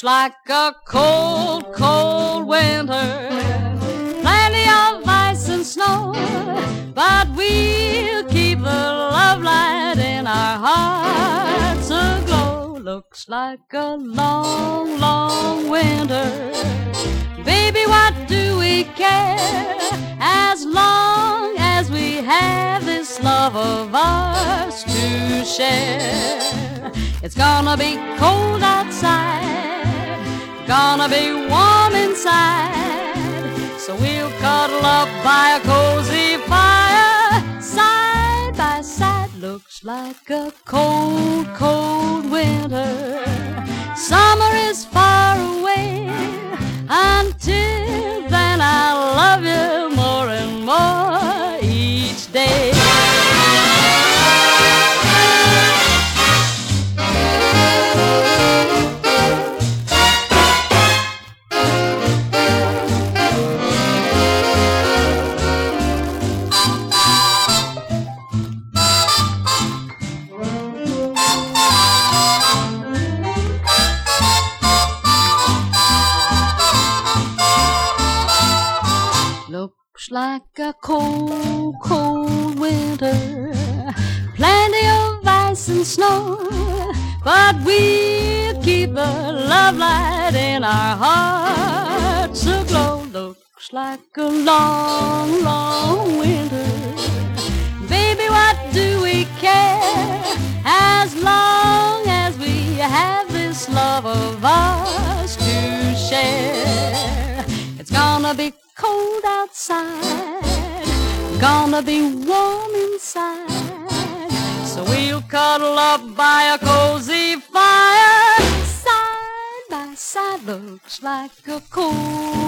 like a cold, cold winter. Plenty of ice and snow, but we'll keep the love light in our hearts aglow. Looks like a long, long winter. Baby, what do we care? As long as we have this love of ours to share. It's gonna be cold outside, gonna be warm inside, so we'll cuddle up by a cozy fire, side by side. Looks like a cold, cold winter. Summer is far away. Until then I'll love you more and more each day. Looks like a cold, cold winter. Plenty of ice and snow, but we'll keep the love light in our hearts aglow. Looks like a long, long winter. Baby, what do we care? As long as we have this love of ours to share. It's gonna be cold outside, gonna be warm inside, so we'll cuddle up by a cozy fire, side by side. Looks like a cold